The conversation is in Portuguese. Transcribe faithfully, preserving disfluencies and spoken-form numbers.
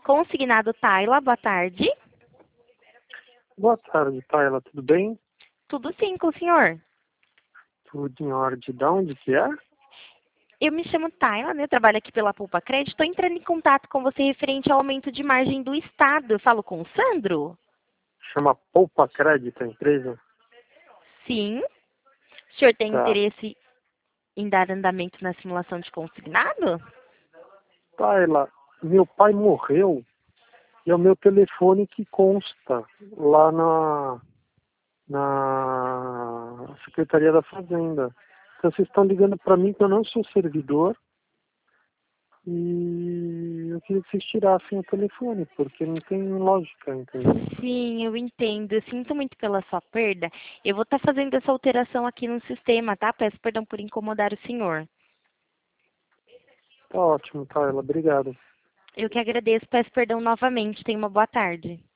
Consignado Tayla, boa tarde. Boa tarde, Tayla, tudo bem? Tudo sim com o senhor. Tudo em ordem. De onde que é? Eu me chamo Tayla, né? Trabalho aqui pela Poupa Crédito. Estou entrando em contato com você referente ao aumento de margem do Estado. Eu falo com o Sandro? Chama Poupa Crédito a empresa? Sim. O senhor tem Tá. interesse em dar andamento na simulação de consignado? Tayla, meu pai morreu e é o meu telefone que consta lá na, na Secretaria da Fazenda. Então vocês estão ligando para mim que eu não sou servidor e eu queria que vocês tirassem o telefone, porque não tem lógica, entendeu? Sim, eu entendo. Eu sinto muito pela sua perda. Eu vou estar fazendo essa alteração aqui no sistema, tá? Peço perdão por incomodar o senhor. Tá ótimo, Tayla, obrigado. Eu que agradeço. Peço perdão novamente. Tenha uma boa tarde.